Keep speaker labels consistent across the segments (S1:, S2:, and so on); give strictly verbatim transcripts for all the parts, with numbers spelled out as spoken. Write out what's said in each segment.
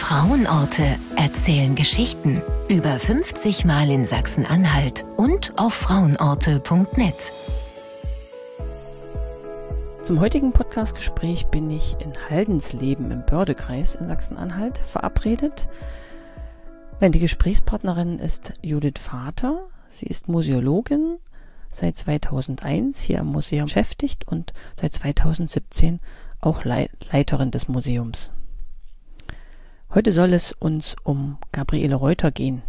S1: Frauenorte erzählen Geschichten. Über fünfzig Mal in Sachsen-Anhalt und auf frauenorte punkt net.
S2: Zum heutigen Podcastgespräch bin ich in Haldensleben im Bördekreis in Sachsen-Anhalt verabredet. Die Gesprächspartnerin ist Judith Vater. Sie ist Museologin, seit zweitausendeins hier am Museum beschäftigt und seit zweitausendsiebzehn auch Leiterin des Museums. Heute soll es uns um Gabriele Reuter gehen.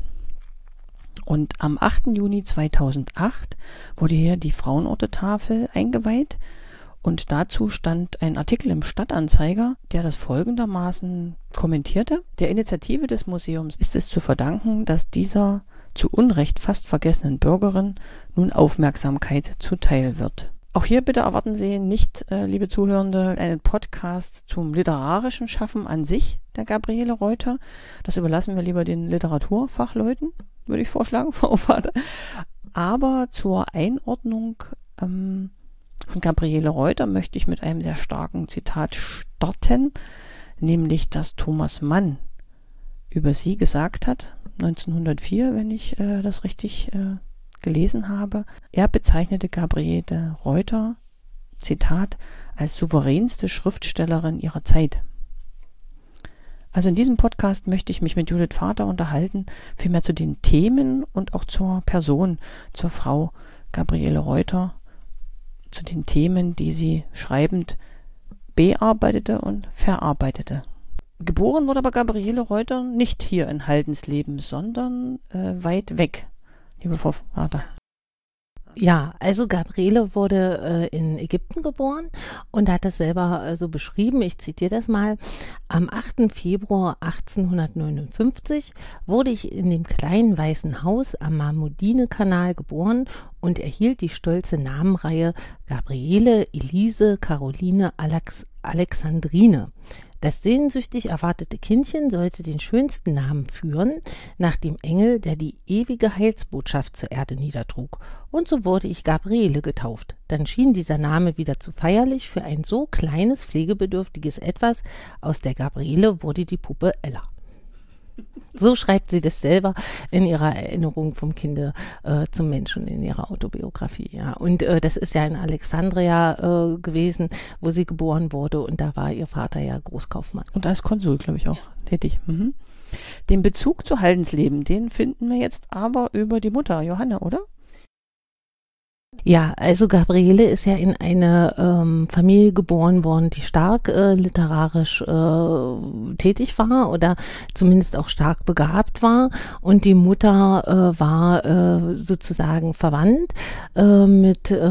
S2: Und am achten Juni zweitausendacht wurde hier die Frauenorte-Tafel eingeweiht und dazu stand ein Artikel im Stadtanzeiger, der das folgendermaßen kommentierte: Der Initiative des Museums ist es zu verdanken, dass dieser zu Unrecht fast vergessenen Bürgerin nun Aufmerksamkeit zuteil wird. Auch hier bitte erwarten Sie nicht, äh, liebe Zuhörende, einen Podcast zum literarischen Schaffen an sich der Gabriele Reuter. Das überlassen wir lieber den Literaturfachleuten, würde ich vorschlagen, Frau Vater. Aber zur Einordnung ähm, von Gabriele Reuter möchte ich mit einem sehr starken Zitat starten, nämlich dass Thomas Mann über sie gesagt hat, neunzehnhundertvier, wenn ich äh, das richtig äh, gelesen habe. Er bezeichnete Gabriele Reuter, Zitat, als souveränste Schriftstellerin ihrer Zeit. Also in diesem Podcast möchte ich mich mit Judith Vater unterhalten, vielmehr zu den Themen und auch zur Person, zur Frau Gabriele Reuter, zu den Themen, die sie schreibend bearbeitete und verarbeitete. Geboren wurde aber Gabriele Reuter nicht hier in Haldensleben, sondern äh, weit weg. Liebe Frau Vater.
S3: Ja, also Gabriele wurde äh, in Ägypten geboren und hat es selber äh, so beschrieben, ich zitiere das mal: Am achten Februar achtzehnhundertneunundfünfzig wurde ich in dem kleinen weißen Haus am Marmudine-Kanal geboren und erhielt die stolze Namenreihe Gabriele Elise Caroline Alex- Alexandrine. Das sehnsüchtig erwartete Kindchen sollte den schönsten Namen führen, nach dem Engel, der die ewige Heilsbotschaft zur Erde niedertrug. Und so wurde ich Gabriele getauft. Dann schien dieser Name wieder zu feierlich für ein so kleines, pflegebedürftiges Etwas. Aus der Gabriele wurde die Puppe Ella. So schreibt sie das selber in ihrer Erinnerung vom Kinde äh, zum Menschen in ihrer Autobiografie. Ja. Und äh, das ist ja in Alexandria äh, gewesen, wo sie geboren wurde. Und da war ihr Vater ja Großkaufmann.
S2: Und als Konsul, glaube ich, auch ja. tätig. Mhm. Den Bezug zu Haldensleben, den finden wir jetzt aber über die Mutter, Johanna, oder?
S3: Ja, also Gabriele ist ja in eine ähm, Familie geboren worden, die stark äh, literarisch äh, tätig war oder zumindest auch stark begabt war. Und die Mutter äh, war äh, sozusagen verwandt äh, mit äh,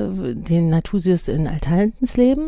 S3: den Nathusius in Althaldensleben.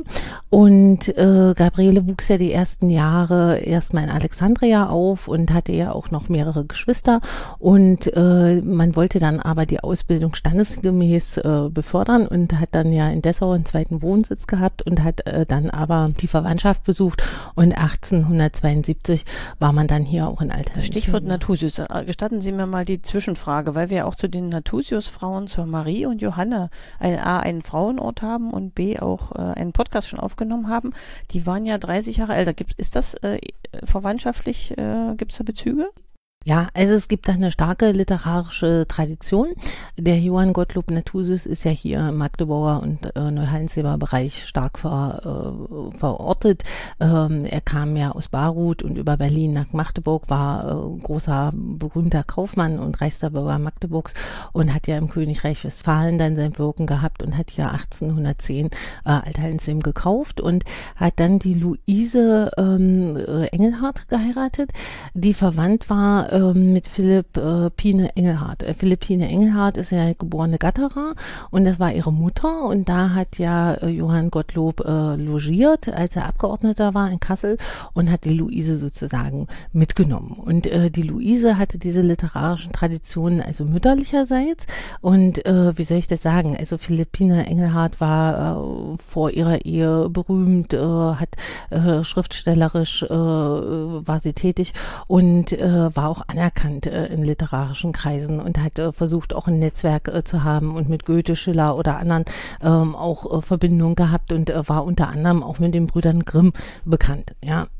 S3: Und äh, Gabriele wuchs ja die ersten Jahre erstmal in Alexandria auf und hatte ja auch noch mehrere Geschwister. Und äh, man wollte dann aber die Ausbildung standesgemäß äh, befördern und hat dann ja in Dessau einen zweiten Wohnsitz gehabt und hat äh, dann aber die Verwandtschaft besucht und achtzehnhundertzweiundsiebzig war man dann hier auch in Althaldensleben.
S2: Stichwort Nathusius. Gestatten Sie mir mal die Zwischenfrage, weil wir auch zu den Nathusius-Frauen, zur Marie und Johanne, ein, A, einen Frauenort haben und B, auch äh, einen Podcast schon aufgenommen haben. Die waren ja dreißig Jahre älter. Gibt, ist das äh, verwandtschaftlich, äh, gibt es da Bezüge?
S3: Ja, also es gibt da eine starke literarische Tradition. Der Johann Gottlob Nathusius ist ja hier im Magdeburger und äh, Neuhaldensleben Bereich stark ver, äh, verortet. Ähm, er kam ja aus Baruth und über Berlin nach Magdeburg, war äh, großer, berühmter Kaufmann und reichster Bürger Magdeburgs und hat ja im Königreich Westfalen dann sein Wirken gehabt und hat ja achtzehnhundertzehn äh, Althaldensleben gekauft und hat dann die Luise ähm, Engelhardt geheiratet, die verwandt war mit Philipp äh, Pine Engelhardt. Äh, Philipp Pine Engelhardt ist ja geborene Gatterer und das war ihre Mutter und da hat ja äh, Johann Gottlob äh, logiert, als er Abgeordneter war in Kassel und hat die Luise sozusagen mitgenommen. Und äh, die Luise hatte diese literarischen Traditionen, also mütterlicherseits und äh, wie soll ich das sagen, also Philipp Pine Engelhardt war äh, vor ihrer Ehe berühmt, äh, hat äh, schriftstellerisch äh, war sie tätig und äh, war auch anerkannt äh, in literarischen Kreisen und hat äh, versucht, auch ein Netzwerk äh, zu haben und mit Goethe, Schiller oder anderen ähm, auch äh, Verbindungen gehabt und äh, war unter anderem auch mit den Brüdern Grimm bekannt. Ja,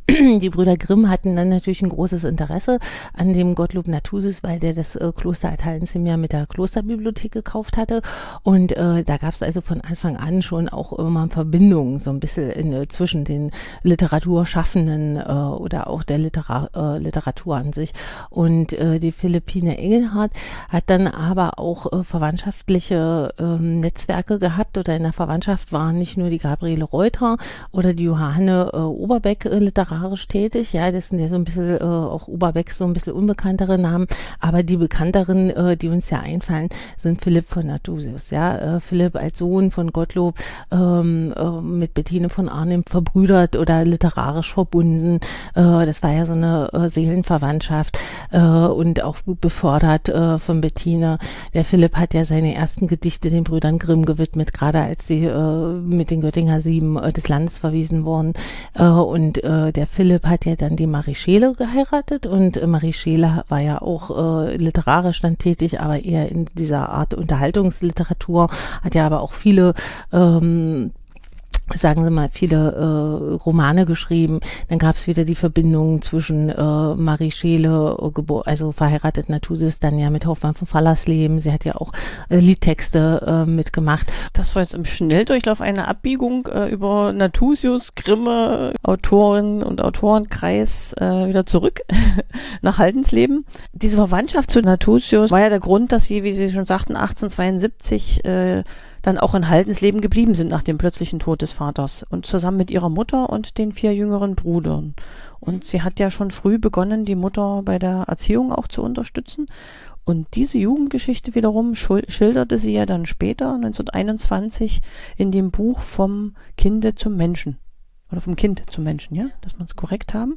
S3: die Brüder Grimm hatten dann natürlich ein großes Interesse an dem Gottlob Nathusius, weil der das äh, Kloster Althaldensheim ja mit der Klosterbibliothek gekauft hatte. Und äh, da gab es also von Anfang an schon auch immer Verbindungen so ein bisschen in, äh, zwischen den Literaturschaffenden äh, oder auch der Litera äh, Literatur an sich. Und äh, die Philippine Engelhardt hat dann aber auch äh, verwandtschaftliche äh, Netzwerke gehabt, oder in der Verwandtschaft waren nicht nur die Gabriele Reuter oder die Johanne äh, Oberbeck äh, literarisch tätig, ja, das sind ja so ein bisschen äh, auch Oberbeck so ein bisschen unbekanntere Namen, aber die bekannteren, äh, die uns ja einfallen, sind Philipp von Nathusius, ja, äh, Philipp als Sohn von Gottlob ähm, äh, mit Bettine von Arnim verbrüdert oder literarisch verbunden, äh, das war ja so eine äh, Seelenverwandtschaft äh, und auch befördert äh, von Bettine. Der Philipp hat ja seine ersten Gedichte den Brüdern Grimm gewidmet, gerade als sie äh, mit den Göttinger Sieben äh, des Landes verwiesen wurden, äh, und äh, der Philipp hat ja dann die Marie Scheele geheiratet, und äh, Marie Scheele war ja auch äh, literarisch dann tätig, aber eher in dieser Art Unterhaltungsliteratur, hat ja aber auch viele ähm, sagen Sie mal, viele äh, Romane geschrieben. Dann gab es wieder die Verbindung zwischen äh, Marie Scheele, äh, also verheiratet Nathusius, dann ja mit Hoffmann von Fallersleben. Sie hat ja auch äh, Liedtexte äh, mitgemacht.
S2: Das war jetzt im Schnelldurchlauf eine Abbiegung äh, über Nathusius, Grimme, Autoren und Autorenkreis äh, wieder zurück nach Haldensleben. Diese Verwandtschaft zu Nathusius war ja der Grund, dass sie, wie Sie schon sagten, achtzehnhundertzweiundsiebzig äh, dann auch in Haldensleben geblieben sind nach dem plötzlichen Tod des Vaters und zusammen mit ihrer Mutter und den vier jüngeren Brüdern. Und sie hat ja schon früh begonnen, die Mutter bei der Erziehung auch zu unterstützen. Und diese Jugendgeschichte wiederum schilderte sie ja dann später, neunzehnhunderteinundzwanzig, in dem Buch Vom Kinde zum Menschen. Oder vom Kind zum Menschen, ja, dass wir es korrekt haben.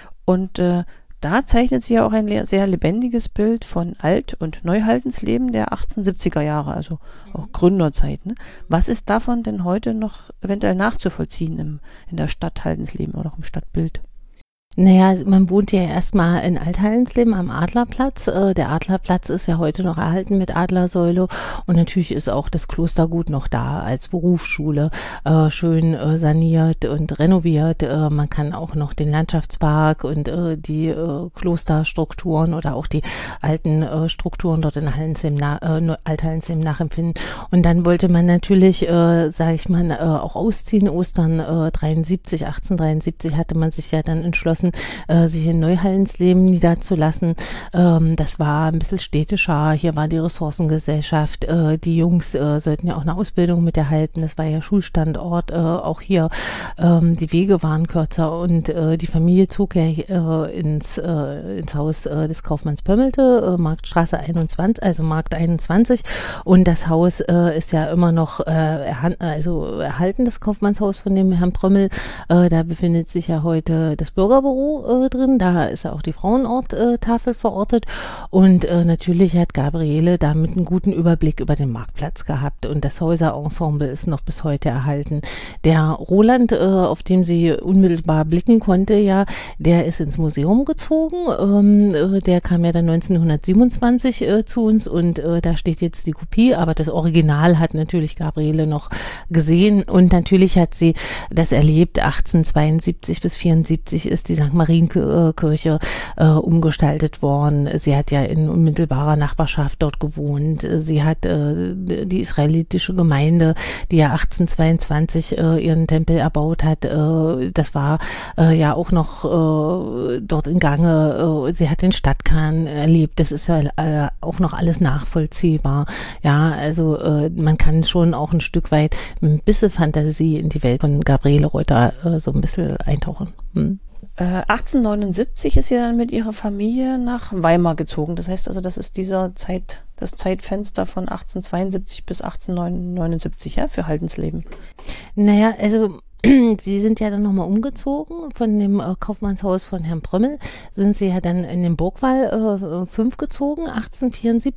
S2: Und äh, da zeichnet sie ja auch ein sehr lebendiges Bild von Alt- und Neuhaldensleben der achtzehnhundertsiebziger Jahre, also auch Gründerzeit. Ne? Was ist davon denn heute noch eventuell nachzuvollziehen im, in der Stadt Haldensleben oder auch im Stadtbild?
S3: Naja, man wohnt ja erstmal in Althaldensleben am Adlerplatz. Äh, der Adlerplatz ist ja heute noch erhalten mit Adlersäule, und natürlich ist auch das Klostergut noch da als Berufsschule, äh, schön äh, saniert und renoviert. Äh, man kann auch noch den Landschaftspark und äh, die äh, Klosterstrukturen oder auch die alten äh, Strukturen dort in Haldensleben, äh, Althaldensleben nachempfinden. Und dann wollte man natürlich, äh, sage ich mal, äh, auch ausziehen. Ostern äh, dreiundsiebzig, achtzehnhundertdreiundsiebzig hatte man sich ja dann entschlossen, Äh, sich in Neuhaldensleben niederzulassen. Ähm, das war ein bisschen städtischer. Hier war die Ressourcengesellschaft. Äh, die Jungs äh, sollten ja auch eine Ausbildung mit erhalten. Das war ja Schulstandort. Äh, auch hier ähm, die Wege waren kürzer, und äh, die Familie zog ja äh, ins, äh, ins Haus äh, des Kaufmanns Pömmelte, äh, Marktstraße einundzwanzig, also Markt einundzwanzig. Und das Haus äh, ist ja immer noch äh, erhan- also erhalten, das Kaufmannshaus von dem Herrn Prömmel. Äh, da befindet sich ja heute das Bürgerbüro Äh, drin, da ist ja auch die Frauenorttafel verortet, und äh, natürlich hat Gabriele damit einen guten Überblick über den Marktplatz gehabt, und das Häuserensemble ist noch bis heute erhalten. Der Roland, äh, auf dem sie unmittelbar blicken konnte, ja, der ist ins Museum gezogen, ähm, äh, der kam ja dann neunzehnhundertsiebenundzwanzig äh, zu uns, und äh, da steht jetzt die Kopie, aber das Original hat natürlich Gabriele noch gesehen, und natürlich hat sie das erlebt. achtzehnhundertzweiundsiebzig bis vierundsiebzig ist die Sankt Marienkirche äh, umgestaltet worden. Sie hat ja in unmittelbarer Nachbarschaft dort gewohnt. Sie hat äh, die israelitische Gemeinde, die ja achtzehnhundertzweiundzwanzig äh, ihren Tempel erbaut hat, äh, das war äh, ja auch noch äh, dort in Gange. Äh, sie hat den Stadtkern erlebt. Das ist ja äh, auch noch alles nachvollziehbar. Ja, also äh, man kann schon auch ein Stück weit mit ein bisschen Fantasie in die Welt von Gabriele Reuter äh, so ein bisschen eintauchen. Hm.
S2: achtzehnhundertneunundsiebzig ist sie dann mit ihrer Familie nach Weimar gezogen. Das heißt also, das ist dieser Zeit, das Zeitfenster von achtzehnhundertzweiundsiebzig bis achtzehnhundertneunundsiebzig, ja, für Haldensleben.
S3: Naja, also sie sind ja dann nochmal umgezogen von dem äh, Kaufmannshaus von Herrn Prömmel, sind sie ja dann in den Burgwall äh, fünf gezogen, achtzehnhundertvierundsiebzig.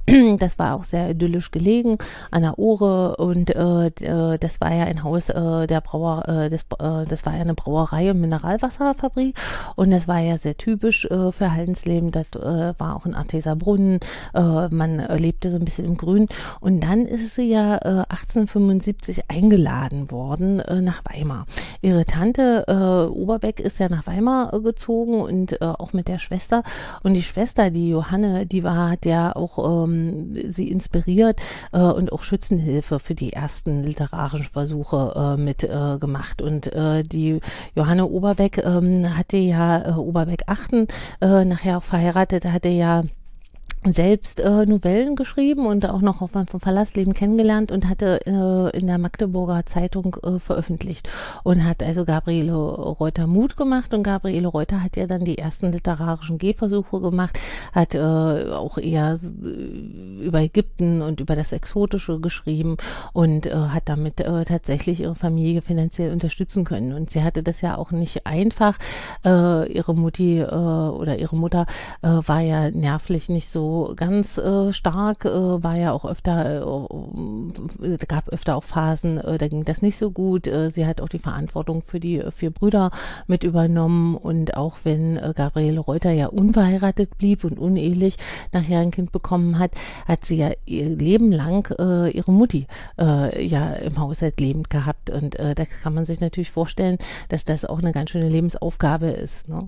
S3: Das war auch sehr idyllisch gelegen an der Ohre und äh, das war ja ein Haus äh, der Brauer, äh, das, äh, das war ja eine Brauerei und Mineralwasserfabrik und das war ja sehr typisch äh, für Haldensleben. Das äh, war auch ein Arteserbrunnen, äh, man äh, lebte so ein bisschen im Grün und dann ist sie ja äh, achtzehnhundertfünfundsiebzig eingeladen worden äh, nach Weimar. Ihre Tante äh, Oberbeck ist ja nach Weimar äh, gezogen und äh, auch mit der Schwester und die Schwester, die Johanne, die war, hat ja auch ähm, sie inspiriert äh, und auch Schützenhilfe für die ersten literarischen Versuche äh, mit äh, gemacht. Und äh, die Johanne Oberbeck ähm, hatte ja, äh, Oberbeck-Achten, äh, nachher auch verheiratet, hatte ja selbst äh, Novellen geschrieben und auch noch vom Verlassleben kennengelernt und hatte äh, in der Magdeburger Zeitung äh, veröffentlicht und hat also Gabriele Reuter Mut gemacht und Gabriele Reuter hat ja dann die ersten literarischen Gehversuche gemacht, hat äh, auch eher über Ägypten und über das Exotische geschrieben und äh, hat damit äh, tatsächlich ihre Familie finanziell unterstützen können und sie hatte das ja auch nicht einfach, äh, ihre Mutti äh, oder ihre Mutter äh, war ja nervlich nicht so ganz äh, stark, äh, war ja auch öfter, äh, gab öfter auch Phasen, äh, da ging das nicht so gut. Äh, sie hat auch die Verantwortung für die äh, vier Brüder mit übernommen und auch wenn äh, Gabriele Reuter ja unverheiratet blieb und unehelich nachher ein Kind bekommen hat, hat sie ja ihr Leben lang äh, ihre Mutti äh, ja im Haushalt lebend gehabt und äh, da kann man sich natürlich vorstellen, dass das auch eine ganz schöne Lebensaufgabe ist, ne?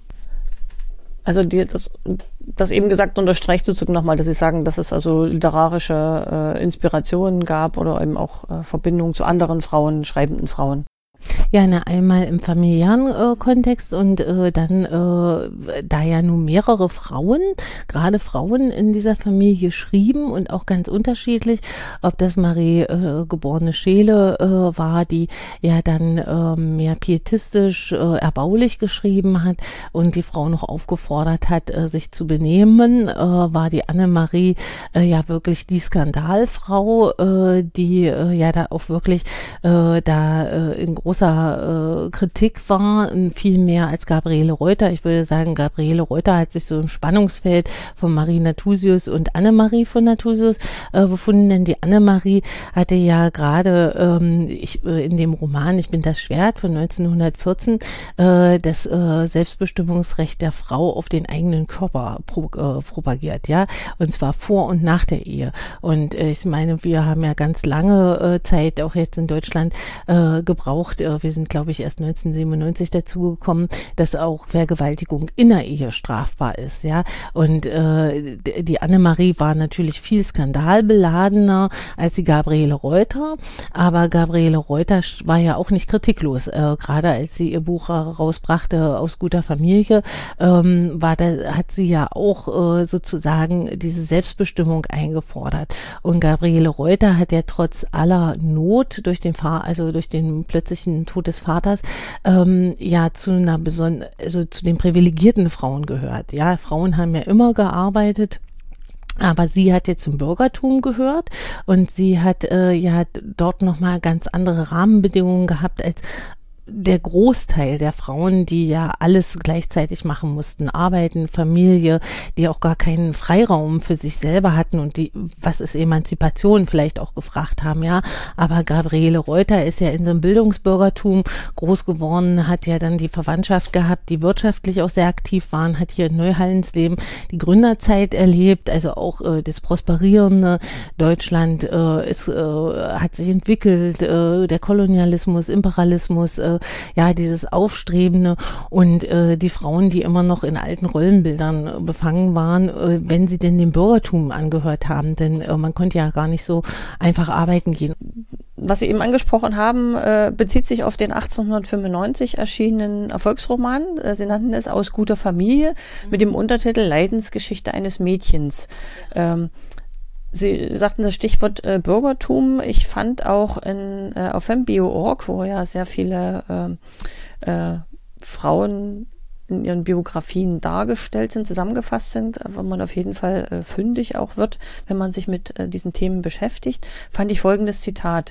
S2: Also die, das, das eben gesagt unterstreicht sozusagen nochmal, dass Sie sagen, dass es also literarische äh, Inspirationen gab oder eben auch äh, Verbindungen zu anderen Frauen, schreibenden Frauen.
S3: Ja, ne, einmal im familiären äh, Kontext und äh, dann, äh, da ja nun mehrere Frauen, gerade Frauen in dieser Familie schrieben und auch ganz unterschiedlich, ob das Marie äh, geborene Scheele äh, war, die ja dann äh, mehr pietistisch, äh, erbaulich geschrieben hat und die Frau noch aufgefordert hat, äh, sich zu benehmen, äh, war die Annemarie äh, ja wirklich die Skandalfrau, äh, die äh, ja da auch wirklich äh, da äh, in großer äh, Kritik war, viel mehr als Gabriele Reuter. Ich würde sagen, Gabriele Reuter hat sich so im Spannungsfeld von Marie Nathusius und Annemarie von Nathusius äh, befunden, denn die Annemarie hatte ja gerade ähm, ich, äh, in dem Roman Ich bin das Schwert von neunzehnhundertvierzehn äh, das äh, Selbstbestimmungsrecht der Frau auf den eigenen Körper pro, äh, propagiert, ja, und zwar vor und nach der Ehe. Und äh, ich meine, wir haben ja ganz lange äh, Zeit, auch jetzt in Deutschland, äh, gebraucht. Äh, wir sind, glaube ich, erst neunzehnhundertsiebenundneunzig dazugekommen, dass auch Vergewaltigung in der Ehe strafbar ist, ja. Und äh, die Annemarie war natürlich viel skandalbeladener als die Gabriele Reuter, aber Gabriele Reuter war ja auch nicht kritiklos. Äh, gerade als sie ihr Buch rausbrachte, Aus guter Familie, ähm, war da, hat sie ja auch äh, sozusagen diese Selbstbestimmung eingefordert. Und Gabriele Reuter hat ja trotz aller Not durch den Fahr, also durch den plötzlichen Tod des Vaters, ähm, ja zu einer besonderen, also zu den privilegierten Frauen gehört. Ja, Frauen haben ja immer gearbeitet. Aber sie hat jetzt zum Bürgertum gehört und sie hat äh, ja dort nochmal ganz andere Rahmenbedingungen gehabt als der Großteil der Frauen, die ja alles gleichzeitig machen mussten, arbeiten, Familie, die auch gar keinen Freiraum für sich selber hatten und die, was ist Emanzipation, vielleicht auch gefragt haben, ja, aber Gabriele Reuter ist ja in so einem Bildungsbürgertum groß geworden, hat ja dann die Verwandtschaft gehabt, die wirtschaftlich auch sehr aktiv waren, hat hier in Neuhallensleben die Gründerzeit erlebt, also auch äh, das prosperierende Deutschland äh, ist, äh, hat sich entwickelt, äh, der Kolonialismus, Imperialismus, äh, ja, dieses Aufstrebende und äh, die Frauen, die immer noch in alten Rollenbildern äh, befangen waren, äh, wenn sie denn dem Bürgertum angehört haben, denn äh, man konnte ja gar nicht so einfach arbeiten gehen.
S2: Was Sie eben angesprochen haben, äh, bezieht sich auf den achtzehnhundertfünfundneunzig erschienenen Erfolgsroman. Äh, Sie nannten es Aus guter Familie mhm. mit dem Untertitel Leidensgeschichte eines Mädchens. Ähm, Sie sagten das Stichwort äh, Bürgertum. Ich fand auch in, äh, auf fembio punkt org, wo ja sehr viele äh, äh, Frauen in ihren Biografien dargestellt sind, zusammengefasst sind, wo man auf jeden Fall äh, fündig auch wird, wenn man sich mit äh, diesen Themen beschäftigt, fand ich folgendes Zitat.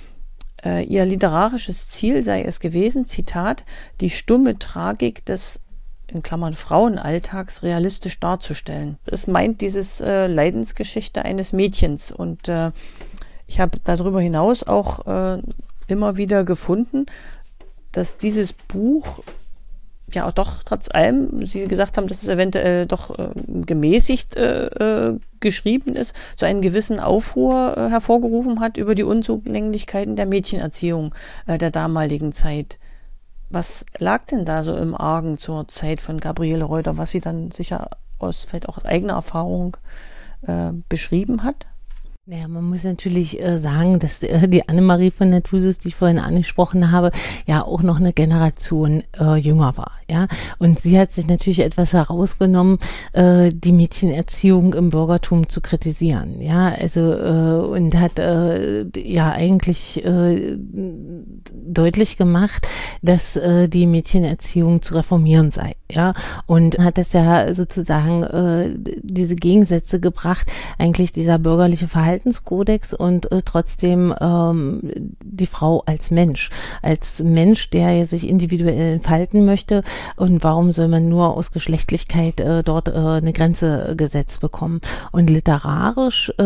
S2: Äh, ihr literarisches Ziel sei es gewesen, Zitat, die stumme Tragik des in Klammern Frauenalltags realistisch darzustellen. Es meint dieses äh, Leidensgeschichte eines Mädchens und äh, ich habe darüber hinaus auch äh, immer wieder gefunden, dass dieses Buch ja auch doch trotz allem, Sie gesagt haben, dass es eventuell doch äh, gemäßigt äh, äh, geschrieben ist, so einen gewissen Aufruhr äh, hervorgerufen hat über die Unzulänglichkeiten der Mädchenerziehung äh, der damaligen Zeit. Was lag denn da so im Argen zur Zeit von Gabriele Reuter, was sie dann sicher aus vielleicht auch aus eigener Erfahrung äh, beschrieben hat?
S3: Naja, man muss natürlich äh, sagen, dass äh, die Annemarie von Nathusus, die ich vorhin angesprochen habe, ja auch noch eine Generation äh, jünger war, ja. Und sie hat sich natürlich etwas herausgenommen, äh, die Mädchenerziehung im Bürgertum zu kritisieren, ja. Also äh, und hat äh, ja eigentlich äh, deutlich gemacht, dass äh, die Mädchenerziehung zu reformieren sei, ja. Und hat das ja sozusagen äh, diese Gegensätze gebracht, eigentlich dieser bürgerliche Verhalten Verhaltenskodex und äh, trotzdem ähm, die Frau als Mensch, als Mensch, der sich individuell entfalten möchte und warum soll man nur aus Geschlechtlichkeit äh, dort äh, eine Grenze gesetzt bekommen. Und literarisch, äh,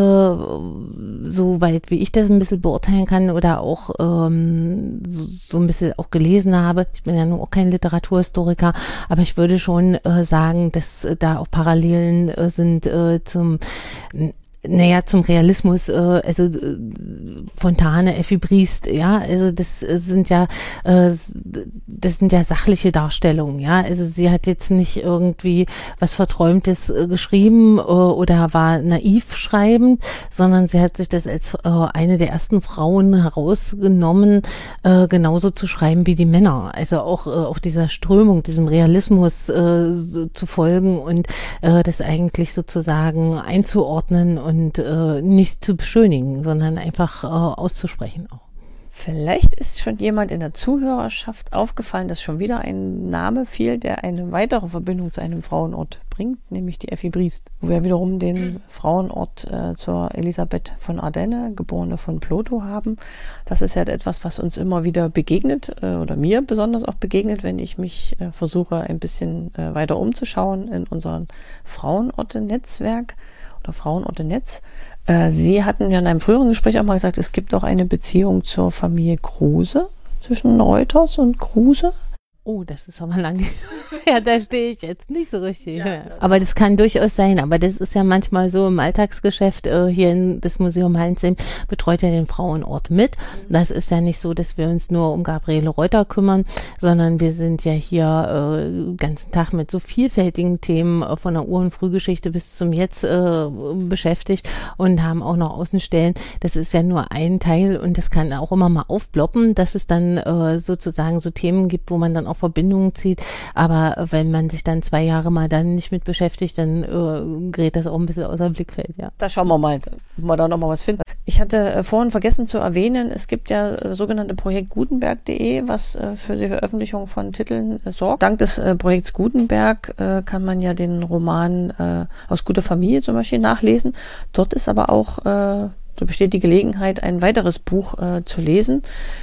S3: soweit wie ich das ein bisschen beurteilen kann oder auch ähm, so, so ein bisschen auch gelesen habe, ich bin ja nur auch kein Literaturhistoriker, aber ich würde schon äh, sagen, dass äh, da auch Parallelen äh, sind äh, zum Naja, zum Realismus, äh, also äh, Fontane, Effi Briest, ja, also das äh, sind ja, äh, das sind ja sachliche Darstellungen, ja, also sie hat jetzt nicht irgendwie was Verträumtes äh, geschrieben äh, oder war naiv schreibend, sondern sie hat sich das als äh, eine der ersten Frauen herausgenommen, äh, genauso zu schreiben wie die Männer, also auch äh, auch dieser Strömung, diesem Realismus äh, zu folgen und äh, das eigentlich sozusagen einzuordnen und und äh, nicht zu beschönigen, sondern einfach äh, auszusprechen auch.
S2: Vielleicht ist schon jemand in der Zuhörerschaft aufgefallen, dass schon wieder ein Name fiel, der eine weitere Verbindung zu einem Frauenort bringt, nämlich die Effi Briest, wo wir wiederum den Frauenort äh, zur Elisabeth von Ardenne, geborene von Plotho, haben. Das ist ja etwas, was uns immer wieder begegnet äh, oder mir besonders auch begegnet, wenn ich mich äh, versuche, ein bisschen äh, weiter umzuschauen in unserem Frauenorte-Netzwerk oder Frauenorte-Netz. Äh, Sie hatten ja in einem früheren Gespräch auch mal gesagt, es gibt auch eine Beziehung zur Familie Kruse, zwischen Reuters und Kruse.
S3: Oh, das ist aber lang. Ja, da stehe ich jetzt nicht so richtig. Ja, aber das kann durchaus sein. Aber das ist ja manchmal so im Alltagsgeschäft. Äh, hier in das Museum Hallensheim betreut ja den Frauenort mit. Das ist ja nicht so, dass wir uns nur um Gabriele Reuter kümmern, sondern wir sind ja hier äh, den ganzen Tag mit so vielfältigen Themen äh, von der Ur- und Frühgeschichte bis zum Jetzt äh, beschäftigt und haben auch noch Außenstellen. Das ist ja nur ein Teil und das kann auch immer mal aufploppen, dass es dann äh, sozusagen so Themen gibt, wo man dann auch Verbindungen zieht, aber wenn man sich dann zwei Jahre mal dann nicht mit beschäftigt, dann äh, gerät das auch ein bisschen außer Blickfeld, ja.
S2: Da schauen wir mal, ob wir da nochmal was finden. Ich hatte äh, vorhin vergessen zu erwähnen, es gibt ja das sogenannte Projekt Gutenberg punkt de, was äh, für die Veröffentlichung von Titeln äh, sorgt. Dank des äh, Projekts Gutenberg äh, kann man ja den Roman äh, Aus guter Familie zum Beispiel nachlesen. Dort ist aber auch, äh, so besteht die Gelegenheit, ein weiteres Buch äh, zu lesen,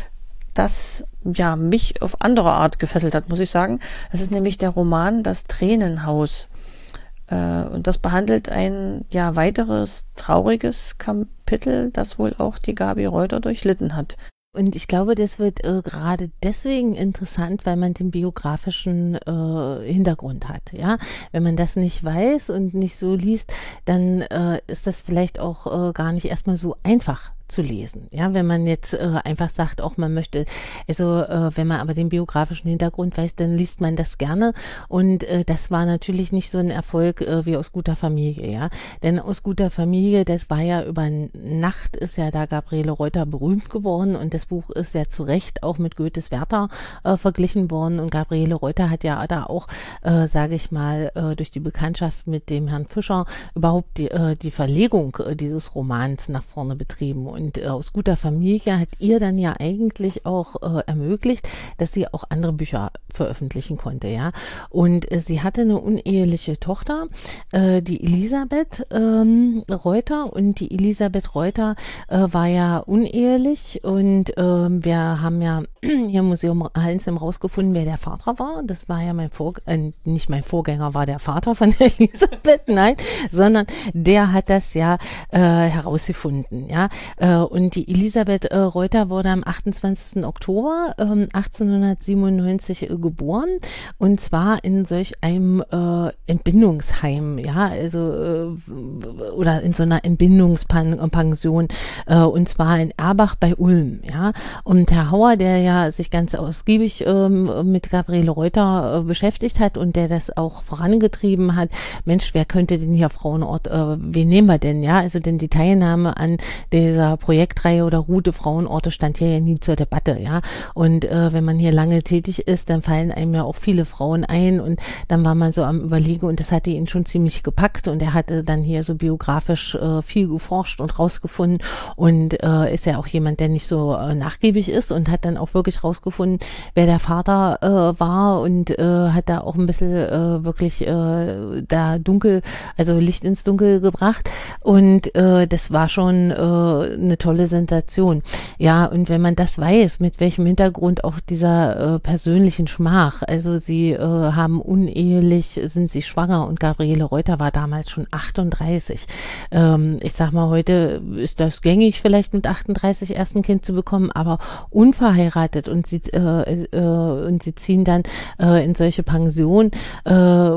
S2: das ja mich auf andere Art gefesselt hat, muss ich sagen. Das ist nämlich der Roman Das Tränenhaus. Äh, und das behandelt ein ja weiteres trauriges Kapitel, das wohl auch die Gabi Reuter durchlitten hat.
S3: Und ich glaube, das wird äh, gerade deswegen interessant, weil man den biografischen äh, Hintergrund hat. Ja, wenn man das nicht weiß und nicht so liest, dann äh, ist das vielleicht auch äh, gar nicht erstmal so einfach zu lesen. Ja, wenn man jetzt äh, einfach sagt, auch man möchte, also äh, wenn man aber den biografischen Hintergrund weiß, dann liest man das gerne und äh, das war natürlich nicht so ein Erfolg äh, wie Aus guter Familie, ja, denn Aus guter Familie, das war ja über Nacht, ist ja da Gabriele Reuter berühmt geworden und das Buch ist ja zu Recht auch mit Goethes Werther äh, verglichen worden und Gabriele Reuter hat ja da auch, äh, sage ich mal, äh, durch die Bekanntschaft mit dem Herrn Fischer überhaupt die, äh, die Verlegung äh, dieses Romans nach vorne betrieben. Und äh, Aus guter Familie hat ihr dann ja eigentlich auch äh, ermöglicht, dass sie auch andere Bücher veröffentlichen konnte, ja. Und äh, sie hatte eine uneheliche Tochter, äh, die Elisabeth ähm, Reuter. Und die Elisabeth Reuter äh, war ja unehelich und äh, wir haben ja hier im Museum Hallensheim rausgefunden, wer der Vater war. Das war ja mein Vorgänger, äh, nicht mein Vorgänger, war der Vater von Elisabeth, nein, sondern der hat das ja äh, herausgefunden, ja. Äh, und die Elisabeth äh, Reuter wurde am achtundzwanzigsten Oktober ähm, achtzehnhundertsiebenundneunzig äh, geboren, und zwar in solch einem äh, Entbindungsheim, ja, also äh, oder in so einer Entbindungspension, äh, und zwar in Erbach bei Ulm, ja. Und Herr Hauer, der ja sich ganz ausgiebig ähm, mit Gabriele Reuter äh, beschäftigt hat und der das auch vorangetrieben hat, Mensch, wer könnte denn hier Frauenort, äh, wen nehmen wir denn, ja, also denn die Teilnahme an dieser Projektreihe oder Route Frauenorte stand hier ja nie zur Debatte, ja, und äh, wenn man hier lange tätig ist, dann fallen einem ja auch viele Frauen ein, und dann war man so am Überlegen, und das hatte ihn schon ziemlich gepackt, und er hatte dann hier so biografisch äh, viel geforscht und rausgefunden, und äh, ist ja auch jemand, der nicht so äh, nachgiebig ist, und hat dann auch wirklich rausgefunden, wer der Vater äh, war, und äh, hat da auch ein bisschen äh, wirklich äh, da dunkel, also Licht ins Dunkel gebracht, und äh, das war schon äh, eine tolle Sensation. Ja, und wenn man das weiß, mit welchem Hintergrund auch dieser äh, persönlichen Schmach, also sie äh, haben unehelich, sind sie schwanger, und Gabriele Reuter war damals schon achtunddreißig. Ähm, ich sag mal, heute ist das gängig, vielleicht mit achtunddreißig erst ein Kind zu bekommen, aber unverheiratet, und sie äh, äh, und sie ziehen dann äh, in solche Pension, äh,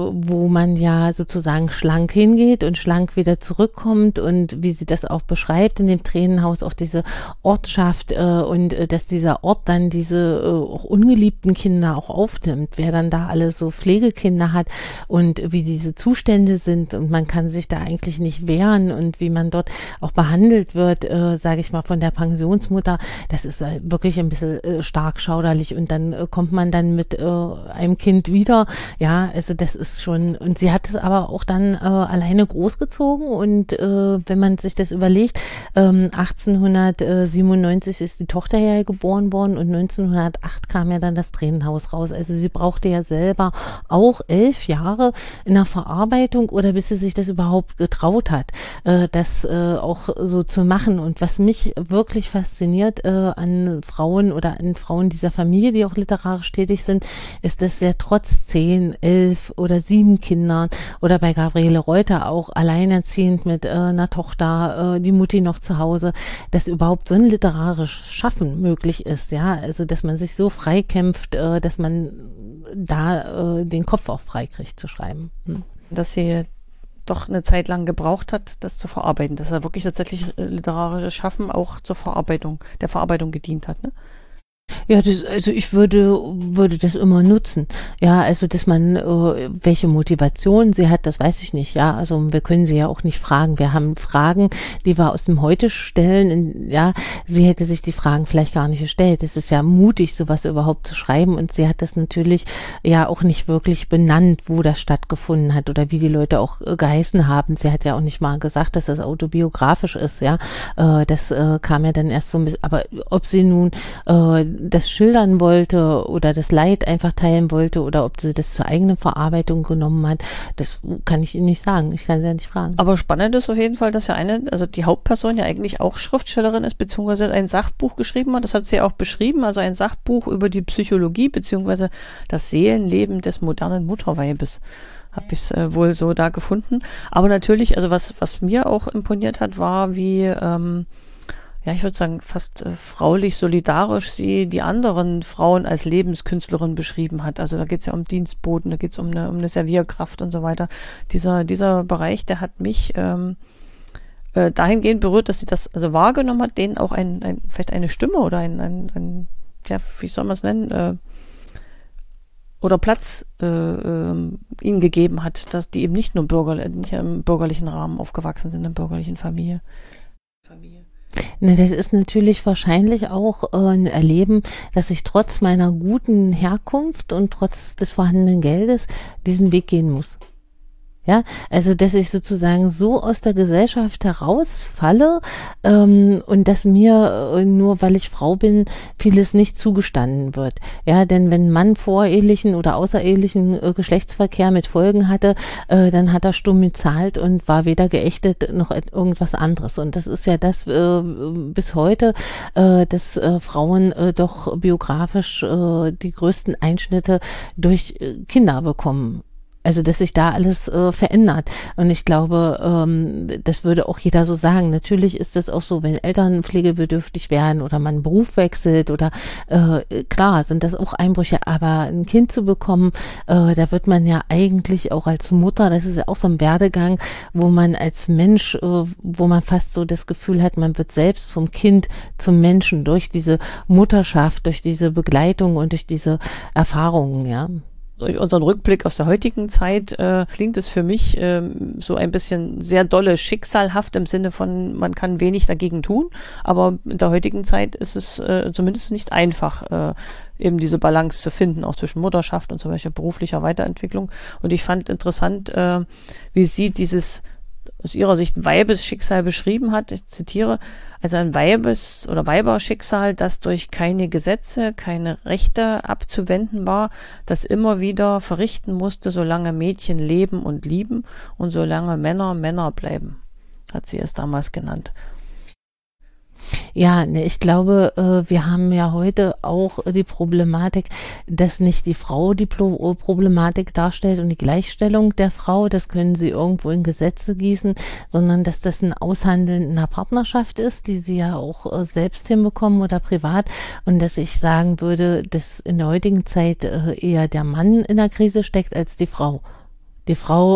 S3: wo man ja sozusagen schlank hingeht und schlank wieder zurückkommt, und wie sie das auch beschreibt in dem Tränenhaus, auch diese Ortschaft, äh, und äh, dass dieser Ort dann diese äh, auch ungeliebten Kinder auch aufnimmt, wer dann da alles so Pflegekinder hat und wie diese Zustände sind, und man kann sich da eigentlich nicht wehren, und wie man dort auch behandelt wird, äh, sage ich mal, von der Pensionsmutter, das ist äh, wirklich ein bisschen äh, stark schauderlich, und dann äh, kommt man dann mit äh, einem Kind wieder, ja, also das ist schon, und sie hat es aber auch dann äh, alleine großgezogen, und äh, wenn man sich das überlegt, ähm, achtzehnhundertsiebenundneunzig ist die Tochter ja geboren worden, und neunzehnhundertacht kam ja dann das Tränenhaus raus, also sie brauchte ja selber auch elf Jahre in der Verarbeitung, oder bis sie sich das überhaupt getraut hat, äh, das äh, auch so zu machen. Und was mich wirklich fasziniert äh, an Frauen oder an Frauen dieser Familie, die auch literarisch tätig sind, ist, dass ja trotz zehn, elf oder sieben Kindern, oder bei Gabriele Reuter auch alleinerziehend mit äh, einer Tochter, äh, die Mutti noch zu Hause, dass überhaupt so ein literarisches Schaffen möglich ist, ja, also dass man sich so frei kämpft, äh, dass man da äh, den Kopf auch frei kriegt zu schreiben. Hm.
S2: Dass sie doch eine Zeit lang gebraucht hat, das zu verarbeiten, dass er wirklich tatsächlich äh, literarisches Schaffen auch zur Verarbeitung, der Verarbeitung gedient hat, ne?
S3: Ja, das, also ich würde, würde das immer nutzen. Ja, also dass man, äh, welche Motivation sie hat, das weiß ich nicht. Ja, also wir können sie ja auch nicht fragen. Wir haben Fragen, die wir aus dem Heute stellen. In, ja, sie hätte sich die Fragen vielleicht gar nicht gestellt. Es ist ja mutig, sowas überhaupt zu schreiben, und sie hat das natürlich ja auch nicht wirklich benannt, wo das stattgefunden hat oder wie die Leute auch äh, geheißen haben. Sie hat ja auch nicht mal gesagt, dass das autobiografisch ist. Ja, äh, das äh, kam ja dann erst so ein bisschen. Aber ob sie nun äh, das schildern wollte oder das Leid einfach teilen wollte, oder ob sie das zur eigenen Verarbeitung genommen hat, das kann ich Ihnen nicht sagen. Ich kann sie ja nicht fragen.
S2: Aber spannend ist auf jeden Fall, dass ja eine, also die Hauptperson ja eigentlich auch Schriftstellerin ist, beziehungsweise ein Sachbuch geschrieben hat. Das hat sie ja auch beschrieben, also ein Sachbuch über die Psychologie, beziehungsweise das Seelenleben des modernen Mutterweibes. Habe ich es äh, wohl so da gefunden. Aber natürlich, also was, was mir auch imponiert hat, war, wie ähm, ja, ich würde sagen, fast äh, fraulich solidarisch sie die anderen Frauen als Lebenskünstlerin beschrieben hat. Also da geht es ja um Dienstboten, da geht es um eine, um eine Servierkraft und so weiter. Dieser, dieser Bereich, der hat mich ähm, äh, dahingehend berührt, dass sie das also wahrgenommen hat, denen auch ein, ein vielleicht eine Stimme oder ein, ein, ein ja, wie soll man es nennen, äh, oder Platz äh, äh, ihnen gegeben hat, dass die eben nicht nur bürger, nicht im bürgerlichen Rahmen aufgewachsen sind, in der bürgerlichen Familie. Familie.
S3: Na, das ist natürlich wahrscheinlich auch äh, ein Erleben, dass ich trotz meiner guten Herkunft und trotz des vorhandenen Geldes diesen Weg gehen muss. Ja, also dass ich sozusagen so aus der Gesellschaft herausfalle ähm, und dass mir äh, nur weil ich Frau bin, vieles nicht zugestanden wird. Ja, denn wenn ein Mann vorehelichen oder außerehelichen äh, Geschlechtsverkehr mit Folgen hatte, äh, dann hat er stumm gezahlt und war weder geächtet noch et- irgendwas anderes. Und das ist ja das äh, bis heute, äh, dass äh, Frauen äh, doch biografisch äh, die größten Einschnitte durch äh, Kinder bekommen. Also, dass sich da alles äh, verändert. Und ich glaube, ähm, das würde auch jeder so sagen. Natürlich ist das auch so, wenn Eltern pflegebedürftig werden oder man einen Beruf wechselt oder äh, klar sind das auch Einbrüche, aber ein Kind zu bekommen, äh, da wird man ja eigentlich auch als Mutter, das ist ja auch so ein Werdegang, wo man als Mensch, äh, wo man fast so das Gefühl hat, man wird selbst vom Kind zum Menschen durch diese Mutterschaft, durch diese Begleitung und durch diese Erfahrungen, ja.
S2: Durch unseren Rückblick aus der heutigen Zeit äh, klingt es für mich ähm, so ein bisschen sehr dolle schicksalhaft im Sinne von, man kann wenig dagegen tun, aber in der heutigen Zeit ist es äh, zumindest nicht einfach, äh, eben diese Balance zu finden, auch zwischen Mutterschaft und zum Beispiel beruflicher Weiterentwicklung. Und ich fand interessant, äh, wie sie dieses aus ihrer Sicht Weibesschicksal beschrieben hat. Ich zitiere, also ein Weibes- oder Weiberschicksal, das durch keine Gesetze, keine Rechte abzuwenden war, das immer wieder verrichten musste, solange Mädchen leben und lieben und solange Männer Männer bleiben, hat sie es damals genannt.
S3: Ja, ne, ich glaube, äh, wir haben ja heute auch die Problematik, dass nicht die Frau die Pro- Problematik darstellt und die Gleichstellung der Frau, das können sie irgendwo in Gesetze gießen, sondern dass das ein Aushandeln in einer Partnerschaft ist, die sie ja auch äh, selbst hinbekommen oder privat, und dass ich sagen würde, dass in der heutigen Zeit äh, eher der Mann in der Krise steckt als die Frau. Die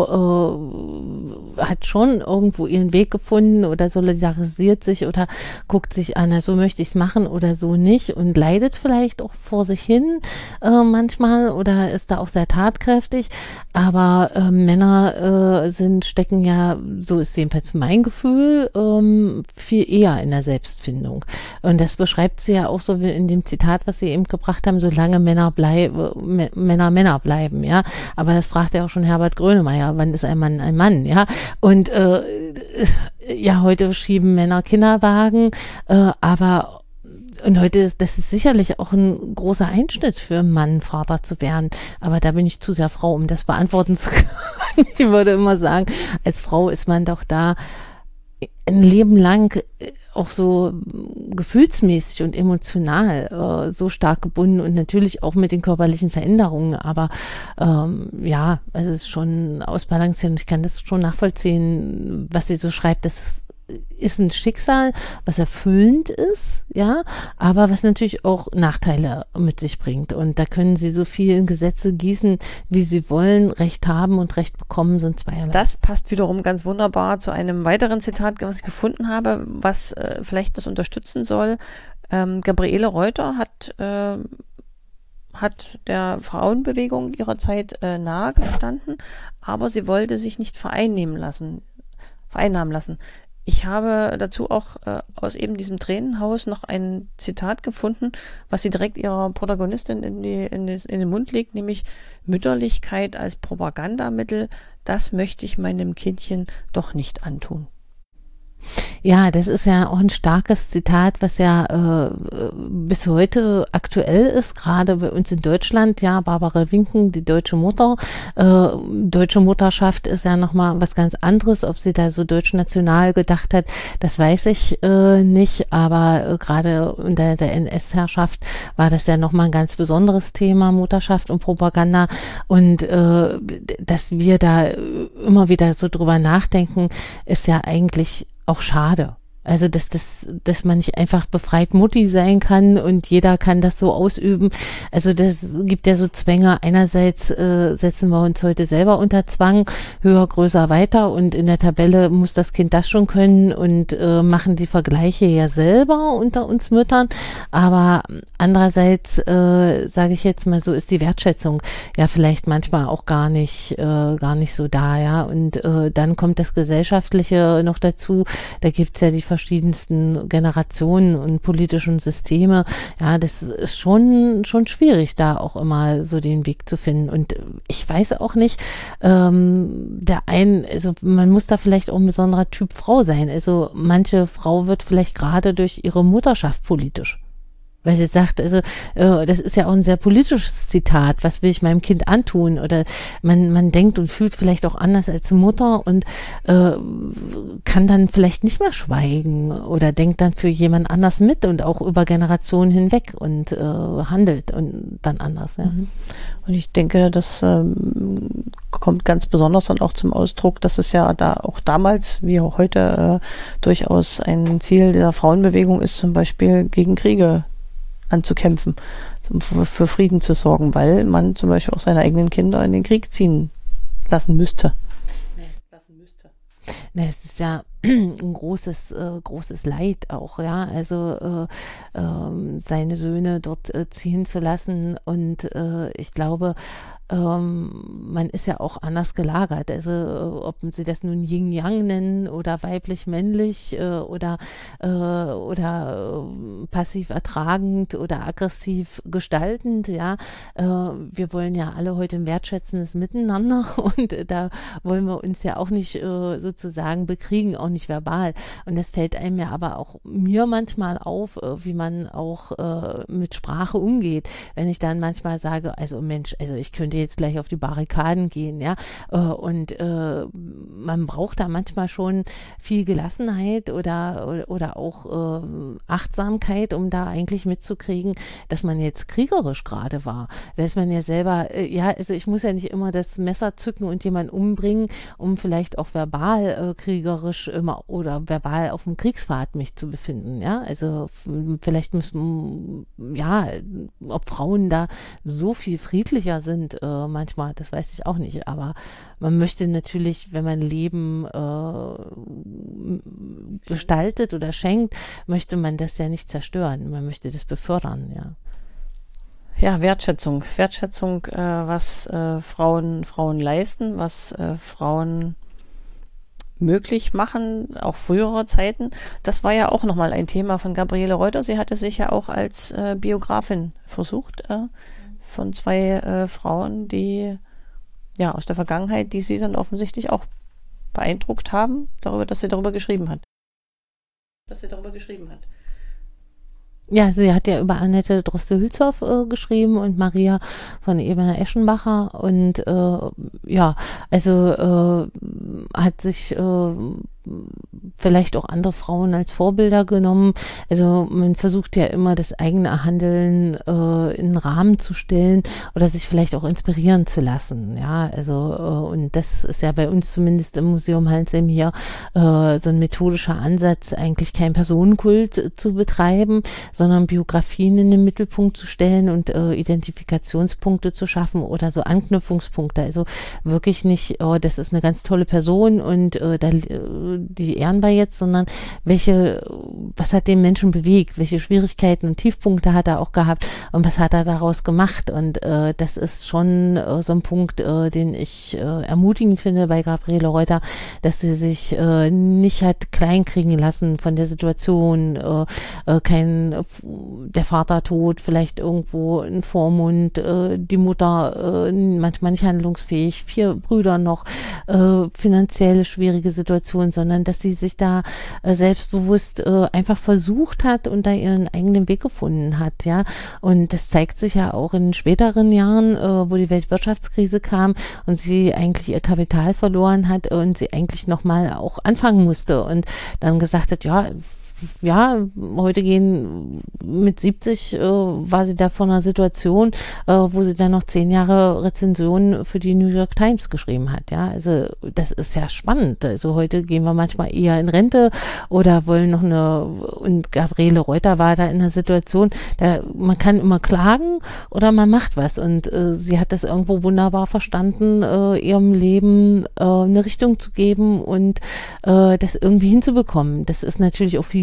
S3: Frau äh, hat schon irgendwo ihren Weg gefunden oder solidarisiert sich oder guckt sich an, so möchte ich es machen oder so nicht, und leidet vielleicht auch vor sich hin äh, manchmal oder ist da auch sehr tatkräftig. Aber äh, Männer äh, sind, stecken ja, so ist jedenfalls mein Gefühl, ähm, viel eher in der Selbstfindung. Und das beschreibt sie ja auch so wie in dem Zitat, was sie eben gebracht haben, solange Männer bleiben, M- Männer Männer bleiben, ja. Aber das fragt ja auch schon Herbert Grönemeyer, wann ist ein Mann ein Mann, ja? Und äh, ja, heute schieben Männer Kinderwagen, äh, aber und heute ist das ist sicherlich auch ein großer Einschnitt für einen Mann, Vater zu werden. Aber da bin ich zu sehr Frau, um das beantworten zu können. Ich würde immer sagen, als Frau ist man doch da ein Leben lang auch so gefühlsmäßig und emotional äh, so stark gebunden und natürlich auch mit den körperlichen Veränderungen. Aber ähm, ja, es ist schon ausbalanciert und ich kann das schon nachvollziehen, was sie so schreibt. Das ist ein Schicksal, was erfüllend ist, ja, aber was natürlich auch Nachteile mit sich bringt. Und da können sie so viel in Gesetze gießen, wie sie wollen. Recht haben und Recht bekommen sind zweierlei.
S2: Das passt wiederum ganz wunderbar zu einem weiteren Zitat, was ich gefunden habe, was äh, vielleicht das unterstützen soll. Ähm, Gabriele Reuter hat, äh, hat der Frauenbewegung ihrer Zeit äh, nahe gestanden, aber sie wollte sich nicht vereinnehmen lassen, vereinnahmen lassen. Ich habe dazu auch äh, aus eben diesem Tränenhaus noch ein Zitat gefunden, was sie direkt ihrer Protagonistin in, die, in, des, in den Mund legt, nämlich: Mütterlichkeit als Propagandamittel, das möchte ich meinem Kindchen doch nicht antun.
S3: Ja, das ist ja auch ein starkes Zitat, was ja äh, bis heute aktuell ist, gerade bei uns in Deutschland. Ja, Barbara Winken, die deutsche Mutter. Äh, deutsche Mutterschaft ist ja nochmal was ganz anderes. Ob sie da so deutsch-national gedacht hat, das weiß ich äh, nicht. Aber äh, gerade unter der N S-Herrschaft war das ja nochmal ein ganz besonderes Thema, Mutterschaft und Propaganda. Und äh, dass wir da immer wieder so drüber nachdenken, ist ja eigentlich auch schade. Also, dass, dass, dass man nicht einfach befreit Mutti sein kann und jeder kann das so ausüben. Also, das gibt ja so Zwänge. Einerseits äh, setzen wir uns heute selber unter Zwang, höher, größer, weiter, und in der Tabelle muss das Kind das schon können und äh, machen die Vergleiche ja selber unter uns Müttern. Aber andererseits, äh, sage ich jetzt mal so, ist die Wertschätzung ja vielleicht manchmal auch gar nicht, äh, gar nicht so da, ja. Und äh, dann kommt das Gesellschaftliche noch dazu. Da gibt's ja die verschiedensten Generationen und politischen Systeme. Ja, das ist schon, schon schwierig, da auch immer so den Weg zu finden. Und ich weiß auch nicht, ähm, der ein, also man muss da vielleicht auch ein besonderer Typ Frau sein. Also manche Frau wird vielleicht gerade durch ihre Mutterschaft politisch. Weil sie sagt, also äh, das ist ja auch ein sehr politisches Zitat, was will ich meinem Kind antun? Oder man man denkt und fühlt vielleicht auch anders als Mutter und äh, kann dann vielleicht nicht mehr schweigen oder denkt dann für jemand anders mit und auch über Generationen hinweg und äh, handelt und dann anders. Ja.
S2: Und ich denke, das ähm, kommt ganz besonders dann auch zum Ausdruck, dass es ja da auch damals wie auch heute äh, durchaus ein Ziel der Frauenbewegung ist, zum Beispiel gegen Kriege anzukämpfen, um für, für Frieden zu sorgen, weil man zum Beispiel auch seine eigenen Kinder in den Krieg ziehen lassen müsste.
S3: lassen müsste. Na, es ist ja ein großes, äh, großes Leid auch, ja, also äh, äh, seine Söhne dort äh, ziehen zu lassen und äh, ich glaube, ähm, man ist ja auch anders gelagert, also äh, ob sie das nun Yin-Yang nennen oder weiblich-männlich äh, oder äh, oder äh, passiv ertragend oder aggressiv gestaltend, ja, äh, wir wollen ja alle heute ein wertschätzendes Miteinander und äh, da wollen wir uns ja auch nicht äh, sozusagen bekriegen, auch nicht verbal. Und das fällt einem ja aber auch mir manchmal auf, äh, wie man auch äh, mit Sprache umgeht. Wenn ich dann manchmal sage, also Mensch, also ich könnte jetzt gleich auf die Barrikaden gehen, ja. Äh, und äh, man braucht da manchmal schon viel Gelassenheit oder, oder, oder auch äh, Achtsamkeit, um da eigentlich mitzukriegen, dass man jetzt kriegerisch gerade war. Da ist man ja selber, äh, ja, also ich muss ja nicht immer das Messer zücken und jemanden umbringen, um vielleicht auch verbal äh, kriegerisch immer oder verbal auf dem Kriegspfad mich zu befinden, ja, also vielleicht müssen, ja, ob Frauen da so viel friedlicher sind, äh, manchmal, das weiß ich auch nicht, aber man möchte natürlich, wenn man Leben äh, gestaltet oder schenkt, möchte man das ja nicht zerstören, man möchte das befördern, ja.
S2: Ja, Wertschätzung, Wertschätzung, äh, was äh, Frauen, Frauen leisten, was äh, Frauen möglich machen, auch frühere Zeiten. Das war ja auch nochmal ein Thema von Gabriele Reuter. Sie hatte sich ja auch als äh, Biografin versucht, äh, von zwei äh, Frauen, die ja aus der Vergangenheit, die sie dann offensichtlich auch beeindruckt haben, darüber, dass sie darüber geschrieben hat. Dass sie darüber geschrieben hat.
S3: Ja, sie hat ja über Annette Droste-Hülshoff äh, geschrieben und Maria von Ebener-Eschenbacher und äh, ja, also äh, hat sich äh, vielleicht auch andere Frauen als Vorbilder genommen. Also man versucht ja immer, das eigene Handeln äh, in den Rahmen zu stellen oder sich vielleicht auch inspirieren zu lassen. Ja, also äh, und das ist ja bei uns zumindest im Museum Hallensheim hier äh, so ein methodischer Ansatz, eigentlich keinen Personenkult äh, zu betreiben, sondern Biografien in den Mittelpunkt zu stellen und äh, Identifikationspunkte zu schaffen oder so Anknüpfungspunkte. Also wirklich nicht, oh, das ist eine ganz tolle Person und äh, da äh, die ehren wir jetzt, sondern welche, was hat den Menschen bewegt, welche Schwierigkeiten und Tiefpunkte hat er auch gehabt und was hat er daraus gemacht und äh, das ist schon äh, so ein Punkt, äh, den ich äh, ermutigend finde bei Gabriele Reuter, dass sie sich äh, nicht hat kleinkriegen lassen von der Situation, äh, äh, kein, der Vater tot, vielleicht irgendwo ein Vormund, äh, die Mutter äh, manchmal nicht handlungsfähig, vier Brüder noch, äh, finanziell schwierige Situation, sondern dass sie sich da äh, selbstbewusst äh, einfach versucht hat und da ihren eigenen Weg gefunden hat, ja. Und das zeigt sich ja auch in späteren Jahren, äh, wo die Weltwirtschaftskrise kam und sie eigentlich ihr Kapital verloren hat und sie eigentlich nochmal auch anfangen musste und dann gesagt hat, ja, ja, heute gehen mit siebzig äh, war sie da vor einer Situation, äh, wo sie dann noch zehn Jahre Rezensionen für die New York Times geschrieben hat, ja, also das ist ja spannend, also heute gehen wir manchmal eher in Rente oder wollen noch eine, und Gabriele Reuter war da in einer Situation, da man kann immer klagen oder man macht was und äh, sie hat das irgendwo wunderbar verstanden, äh, ihrem Leben äh, eine Richtung zu geben und äh, das irgendwie hinzubekommen, das ist natürlich auch viel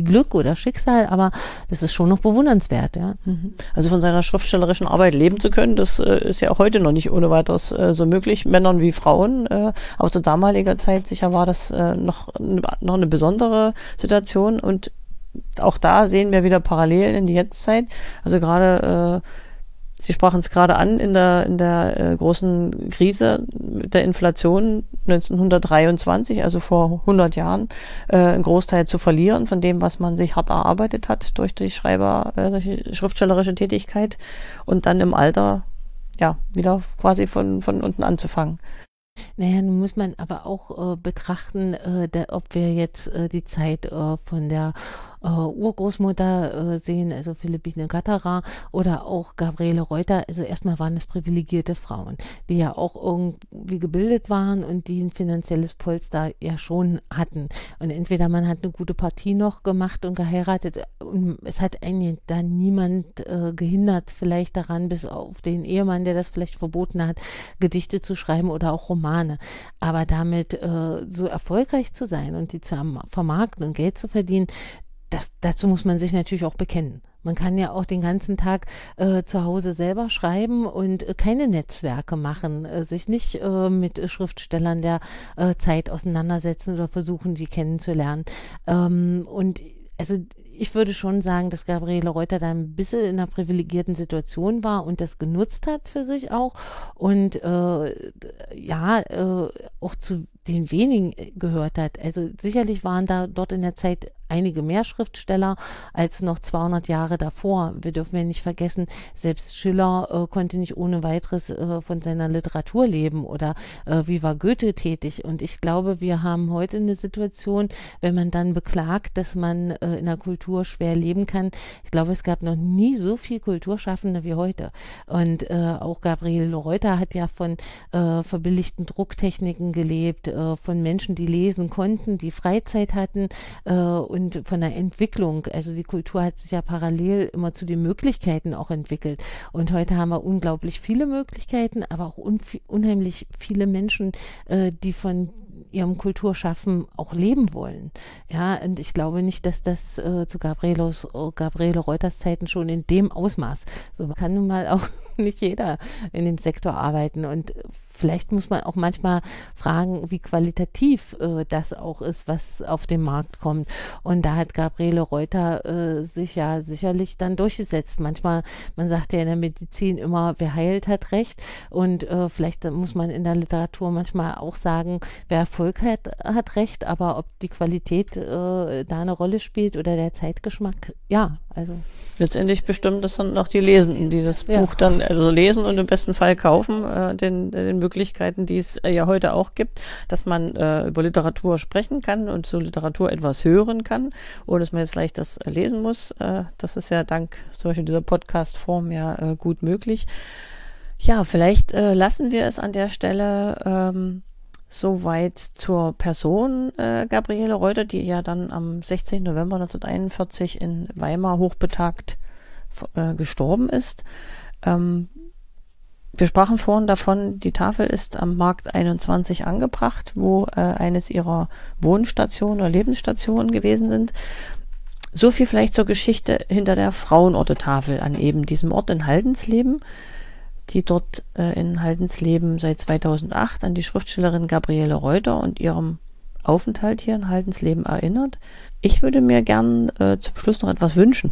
S3: Glück oder Schicksal, aber das ist schon noch bewundernswert, ja.
S2: Also von seiner schriftstellerischen Arbeit leben zu können, das äh, ist ja auch heute noch nicht ohne weiteres äh, so möglich, Männern wie Frauen. Äh, auch zu damaliger Zeit sicher war das äh, noch, noch eine besondere Situation, und auch da sehen wir wieder Parallelen in die Jetztzeit. Also gerade, äh, Sie sprachen es gerade an, in der, in der äh, großen Krise mit der Inflation neunzehnhundertdreiundzwanzig, also vor hundert Jahren, äh, einen Großteil zu verlieren von dem, was man sich hart erarbeitet hat durch die Schreiber, äh, durch die schriftstellerische Tätigkeit, und dann im Alter, ja, wieder quasi von, von unten anzufangen.
S3: Naja, nun muss man aber auch äh, betrachten, äh, der, ob wir jetzt äh, die Zeit äh, von der äh, Urgroßmutter äh, sehen, also Philippine Gatterer, oder auch Gabriele Reuter. Also erstmal waren es privilegierte Frauen, die ja auch irgendwie gebildet waren und die ein finanzielles Polster ja schon hatten. Und entweder man hat eine gute Partie noch gemacht und geheiratet, und es hat einen da niemand äh, gehindert, vielleicht daran, bis auf den Ehemann, der das vielleicht verboten hat, Gedichte zu schreiben oder auch Romane. Aber damit äh, so erfolgreich zu sein und die zu vermarkten und Geld zu verdienen, das, dazu muss man sich natürlich auch bekennen. Man kann ja auch den ganzen Tag äh, zu Hause selber schreiben und äh, keine Netzwerke machen, äh, sich nicht äh, mit äh, Schriftstellern der äh, Zeit auseinandersetzen oder versuchen, sie kennenzulernen. Ähm, und also ich würde schon sagen, dass Gabriele Reuter da ein bisschen in einer privilegierten Situation war und das genutzt hat für sich auch und äh, ja, äh, auch zu den wenigen gehört hat. Also sicherlich waren da dort in der Zeit einige mehr Schriftsteller als noch zweihundert Jahre davor. Wir dürfen ja nicht vergessen, selbst Schiller äh, konnte nicht ohne weiteres äh, von seiner Literatur leben, oder äh, wie war Goethe tätig. Und ich glaube, wir haben heute eine Situation, wenn man dann beklagt, dass man äh, in der Kultur schwer leben kann. Ich glaube, es gab noch nie so viel Kulturschaffende wie heute. Und äh, auch Gabriele Reuter hat ja von äh, verbilligten Drucktechniken gelebt, äh, von Menschen, die lesen konnten, die Freizeit hatten, äh, und Und von der Entwicklung, also die Kultur hat sich ja parallel immer zu den Möglichkeiten auch entwickelt. Und heute haben wir unglaublich viele Möglichkeiten, aber auch unf- unheimlich viele Menschen, äh, die von ihrem Kulturschaffen auch leben wollen. Ja, und ich glaube nicht, dass das äh, zu Gabrielos, äh, Gabriele Reuters Zeiten schon in dem Ausmaß, so kann nun mal auch nicht jeder in dem Sektor arbeiten, und vielleicht muss man auch manchmal fragen, wie qualitativ äh, das auch ist, was auf den Markt kommt. Und da hat Gabriele Reuter äh, sich ja sicherlich dann durchgesetzt. Manchmal, man sagt ja in der Medizin immer, wer heilt, hat Recht. Und äh, vielleicht muss man in der Literatur manchmal auch sagen, wer Erfolg hat, hat Recht. Aber ob die Qualität äh, da eine Rolle spielt oder der Zeitgeschmack, ja, also.
S2: Letztendlich bestimmt das dann noch die Lesenden, die das
S3: Ja.
S2: Buch dann also lesen und im besten Fall kaufen, äh, den, den Möglichkeiten, die es äh, ja heute auch gibt, dass man äh, über Literatur sprechen kann und zur Literatur etwas hören kann, ohne dass man jetzt gleich das äh, lesen muss. Äh, das ist ja dank zum Beispiel dieser Podcast-Form ja äh, gut möglich. Ja, vielleicht äh, lassen wir es an der Stelle ähm, soweit zur Person äh, Gabriele Reuter, die ja dann am sechzehnten November neunzehnhunderteinundvierzig in Weimar hochbetagt äh, gestorben ist. Ähm, wir sprachen vorhin davon, die Tafel ist am Markt einundzwanzig angebracht, wo äh, eines ihrer Wohnstationen oder Lebensstationen gewesen sind. So viel vielleicht zur Geschichte hinter der Frauenorte-Tafel an eben diesem Ort in Haldensleben, die dort äh, in Haldensleben seit zweitausendacht an die Schriftstellerin Gabriele Reuter und ihrem Aufenthalt hier in Haldensleben erinnert. Ich würde mir gern äh, zum Schluss noch etwas wünschen.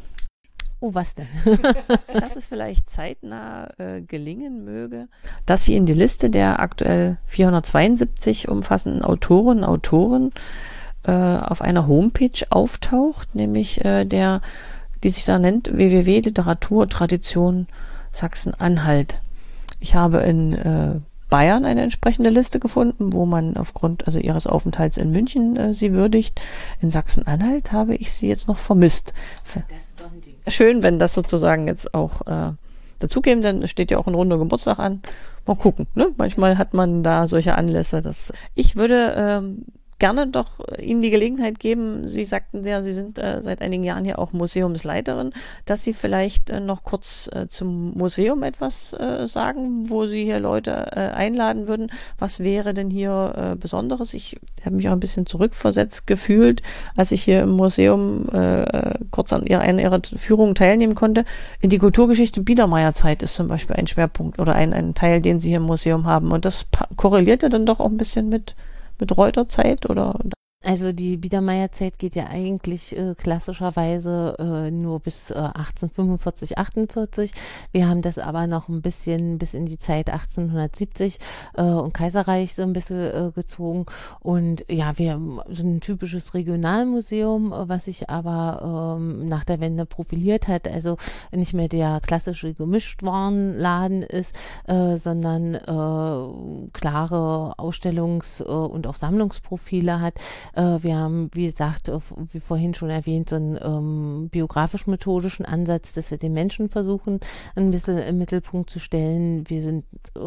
S3: Oh, was denn?
S2: Dass es vielleicht zeitnah äh, gelingen möge, dass sie in die Liste der aktuell vierhundertzweiundsiebzig umfassenden Autorinnen und Autoren äh, auf einer Homepage auftaucht, nämlich äh, der, die sich da nennt w w w punkt literaturtradition Sachsen-Anhalt. Ich habe in äh, Bayern eine entsprechende Liste gefunden, wo man aufgrund also ihres Aufenthalts in München äh, sie würdigt. In Sachsen-Anhalt habe ich sie jetzt noch vermisst.
S3: Das ist doch ein Ding.
S2: Schön, wenn das sozusagen jetzt auch äh, dazugeben, denn es steht ja auch ein runder Geburtstag an. Mal gucken, ne? Manchmal hat man da solche Anlässe. Dass ich würde ähm, gerne doch Ihnen die Gelegenheit geben, Sie sagten ja, Sie sind äh, seit einigen Jahren hier auch Museumsleiterin, dass Sie vielleicht äh, noch kurz äh, zum Museum etwas äh, sagen, wo Sie hier Leute äh, einladen würden. Was wäre denn hier äh, Besonderes? Ich habe mich auch ein bisschen zurückversetzt gefühlt, als ich hier im Museum äh, kurz an ihrer, einer Ihrer Führungen teilnehmen konnte. In die Kulturgeschichte Biedermeierzeit ist zum Beispiel ein Schwerpunkt oder ein, ein Teil, den Sie hier im Museum haben. Und das korreliert ja dann doch auch ein bisschen mit mit Reuterzeit oder?
S3: Also die Biedermeierzeit geht ja eigentlich äh, klassischerweise äh, nur bis äh, achtzehnhundertfünfundvierzig, achtundvierzig. Wir haben das aber noch ein bisschen bis in die Zeit achtzehnhundertsiebzig äh, und Kaiserreich so ein bisschen äh, gezogen. Und ja, wir sind ein typisches Regionalmuseum, äh, was sich aber ähm, nach der Wende profiliert hat. Also nicht mehr der klassische Gemischtwarenladen ist, äh, sondern äh, klare Ausstellungs- äh, und auch Sammlungsprofile hat. Wir haben, wie gesagt, wie vorhin schon erwähnt, so einen ähm, biografisch-methodischen Ansatz, dass wir den Menschen versuchen, ein bisschen im Mittelpunkt zu stellen. Wir sind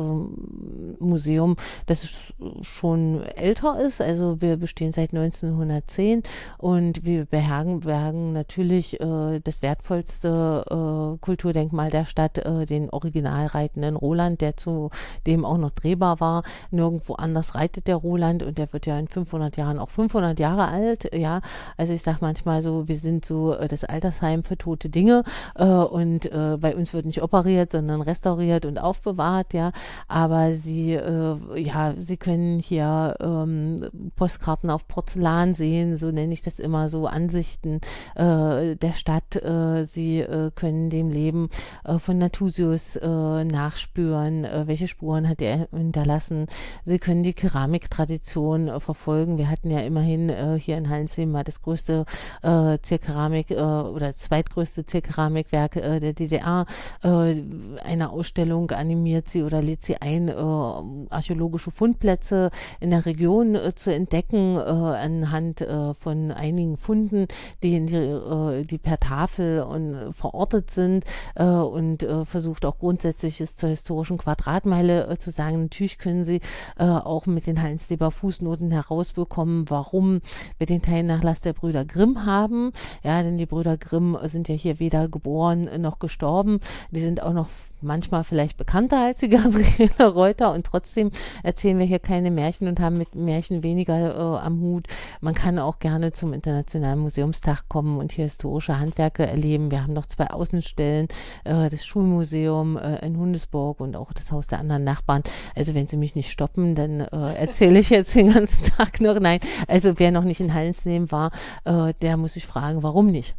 S3: ähm, Museum, das schon älter ist, also wir bestehen seit neunzehnhundertzehn und wir beherbergen natürlich äh, das wertvollste äh, Kulturdenkmal der Stadt, äh, den original reitenden Roland, der zudem auch noch drehbar war. Nirgendwo anders reitet der Roland und der wird ja in fünfhundert Jahren auch fünfhundert Jahre alt, ja, also ich sage manchmal so, wir sind so äh, das Altersheim für tote Dinge äh, und äh, bei uns wird nicht operiert, sondern restauriert und aufbewahrt, ja, aber sie, äh, ja, sie können hier ähm, Postkarten auf Porzellan sehen, so nenne ich das immer, so Ansichten äh, der Stadt, äh, sie äh, können dem Leben äh, von Nathusius äh, nachspüren, äh, welche Spuren hat er hinterlassen, sie können die Keramiktradition äh, verfolgen, wir hatten ja immerhin äh, hier in Hallensleben mal das größte äh, Zierkeramik äh, oder zweitgrößte Zierkeramikwerk äh, der D D R. Äh, eine Ausstellung animiert sie oder lädt sie ein, äh, archäologische Fundplätze in der Region äh, zu entdecken, äh, anhand äh, von einigen Funden, die, in die, äh, die per Tafel und verortet sind äh, und äh, versucht auch Grundsätzliches zur historischen Quadratmeile äh, zu sagen. Natürlich können sie äh, auch mit den Hallensleber Fußnoten herausbekommen, warum wir den Teilnachlass der Brüder Grimm haben. Ja, denn die Brüder Grimm sind ja hier weder geboren noch gestorben. Die sind auch noch manchmal vielleicht bekannter als die Gabriele Reuter und trotzdem erzählen wir hier keine Märchen und haben mit Märchen weniger äh, am Hut. Man kann auch gerne zum Internationalen Museumstag kommen und hier historische Handwerke erleben. Wir haben noch zwei Außenstellen, äh, das Schulmuseum äh, in Hundesburg und auch das Haus der anderen Nachbarn. Also wenn Sie mich nicht stoppen, dann äh, erzähle ich jetzt den ganzen Tag noch. Nein, also wer noch nicht in Hallensleben war, äh, der muss sich fragen, warum nicht?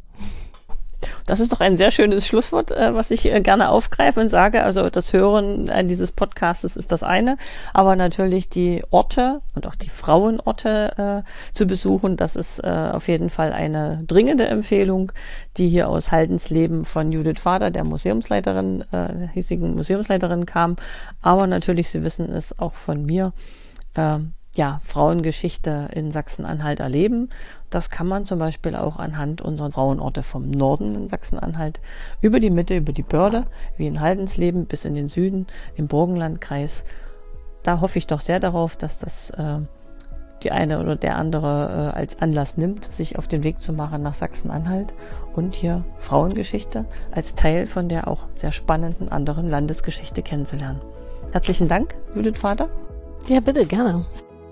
S2: Das ist doch ein sehr schönes Schlusswort, äh, was ich äh, gerne aufgreife und sage. Also das Hören äh, dieses Podcasts ist das eine, aber natürlich die Orte und auch die Frauenorte äh, zu besuchen, das ist äh, auf jeden Fall eine dringende Empfehlung, die hier aus Haldensleben von Judith Vater, der Museumsleiterin, äh, der hiesigen Museumsleiterin kam. Aber natürlich, Sie wissen es auch von mir, äh, ja, Frauengeschichte in Sachsen-Anhalt erleben. Das kann man zum Beispiel auch anhand unserer Frauenorte vom Norden in Sachsen-Anhalt über die Mitte, über die Börde, wie in Haldensleben bis in den Süden, im Burgenlandkreis. Da hoffe ich doch sehr darauf, dass das äh, die eine oder der andere äh, als Anlass nimmt, sich auf den Weg zu machen nach Sachsen-Anhalt und hier Frauengeschichte als Teil von der auch sehr spannenden anderen Landesgeschichte kennenzulernen. Herzlichen Dank, Judith Vater.
S3: Ja, bitte, gerne.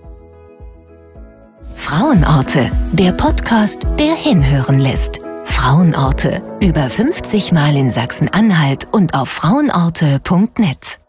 S1: Frauenorte, der Podcast, der hinhören lässt. Frauenorte, über fünfzig Mal in Sachsen-Anhalt und auf frauenorte punkt net.